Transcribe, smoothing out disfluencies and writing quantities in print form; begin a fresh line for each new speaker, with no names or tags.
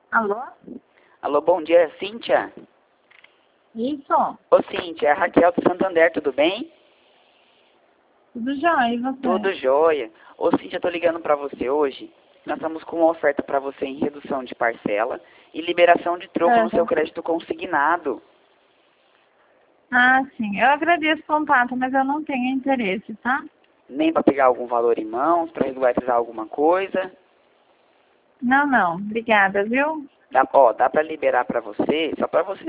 Alô?
Alô, bom dia, Cíntia.
Isso?
Ô, Cíntia, é a Raquel do Santander, tudo bem?
Tudo jóia, e você?
Tudo jóia. Ô, Cíntia, tô ligando pra você hoje. Nós estamos com uma oferta pra você em redução de parcela e liberação de troco no seu
Certo.
crédito consignado.
Ah, sim. Eu agradeço o contato, mas eu não tenho interesse, tá?
Nem pra pegar algum valor em mãos, pra regularizar alguma coisa.
Não, não. Obrigada, viu?
Dá pra liberar pra você, só pra você